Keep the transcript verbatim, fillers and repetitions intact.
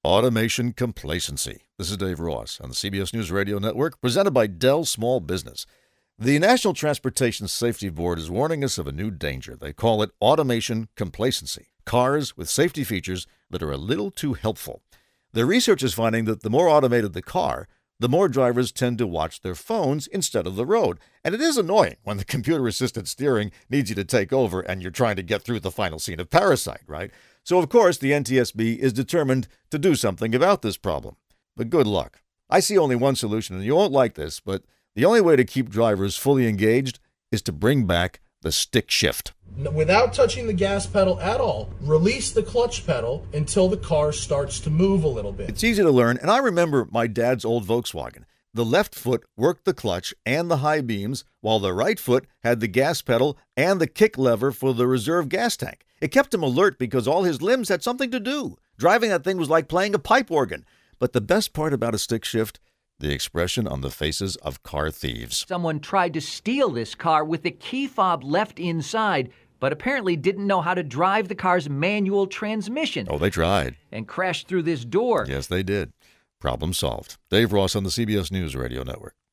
Automation complacency. This is Dave Ross on the C B S News Radio Network, presented by Dell Small Business. The National Transportation Safety Board is warning us of a new danger. They call it automation complacency. Cars with safety features that are a little too helpful. Their research is finding that the more automated the car, the more drivers tend to watch their phones instead of the road. And it is annoying when the computer-assisted steering needs you to take over and you're trying to get through the final scene of Parasite, right? So, of course, the N T S B is determined to do something about this problem. But good luck. I see only one solution, and you won't like this, but the only way to keep drivers fully engaged is to bring back the stick shift. Without touching the gas pedal at all, release the clutch pedal until the car starts to move a little bit. It's easy to learn, and I remember my dad's old Volkswagen. The left foot worked the clutch and the high beams, while the right foot had the gas pedal and the kick lever for the reserve gas tank. It kept him alert because all his limbs had something to do. Driving that thing was like playing a pipe organ. But the best part about a stick shift, the expression on the faces of car thieves. Someone tried to steal this car with the key fob left inside, but apparently didn't know how to drive the car's manual transmission. Oh, they tried. And crashed through this door. Yes, they did. Problem solved. Dave Ross on the C B S News Radio Network.